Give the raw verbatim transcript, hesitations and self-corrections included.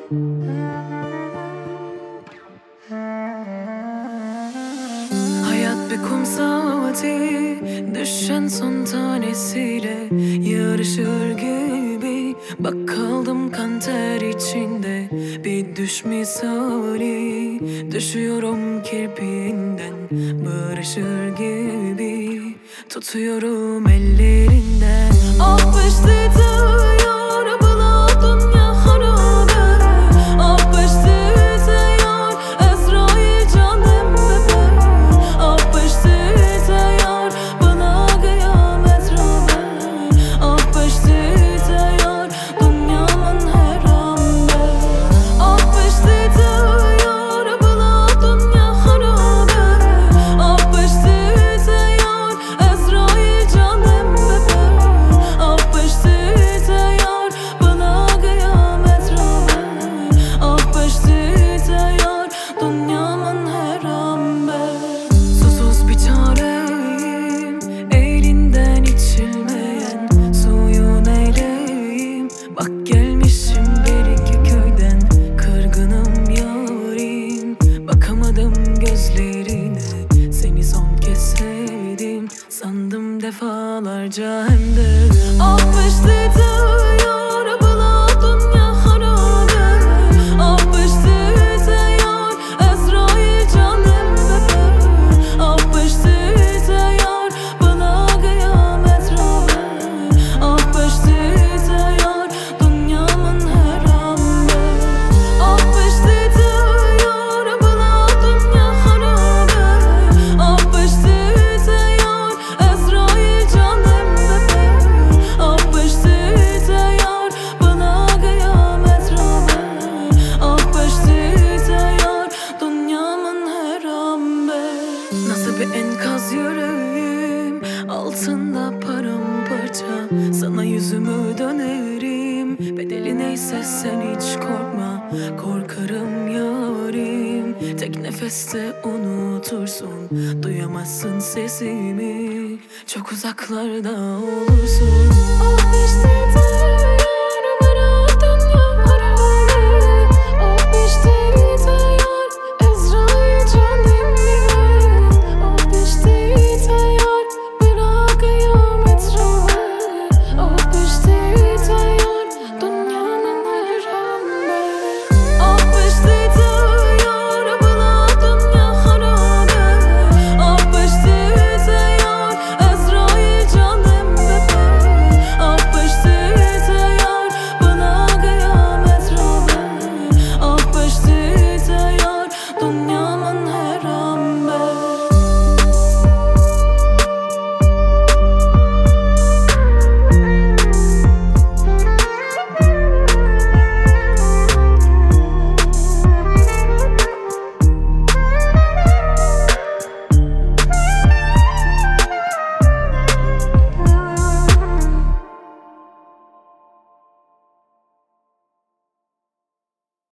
Hayat bir kum saati, düşen son tanesiyle yarışır gibi. Bak kaldım kan ter içinde, bir düş misali. Düşüyorum kirpiğinden, barışır gibi. Tutuyorum ellerinden. Ah beşte yar bala dünya harabe. Ah beşte yar Ezrail canım bebe. Ah beşte yar bana kıyamet rabe. Ah beşte yar dünyamın herambe. Ah beşte yar bala dünya harabe. Ah beşte yar Ezrail canım bebe. Ah beşte yar bana kıyamet rabe. Ah beşte yar dünyamın herambe. Susuz bir çareyim, elinden içilmeyen suyun eyleyim. Bak gelmişim bir iki köyden, kırgınım yarim. Bakamadım gözlerine, seni son kez sevdim sandım defalarca hem de. Ah beşte yar bala dünya harabe. Ah beşte yar Ezrail canım bebe. Ah beşte yar bana kıyamet rabe. Ah beşte yar dünyamın herambe. Ah beşte yar bala dünya harabe. Ah beşte yar Ezrail canım bebe. Ah beşte yar bana kıyamet rabe. Ah beşte yar dünyamın herambe. Nasıl bir enkaz yüreğim, altında paramparça. Sana yüzümü dönerim, bedeli neyse sen hiç korkma. Korkarım yarim, tek nefeste unutursun. Duyamazsın sesimi, çok uzaklarda olursun. Ah beşte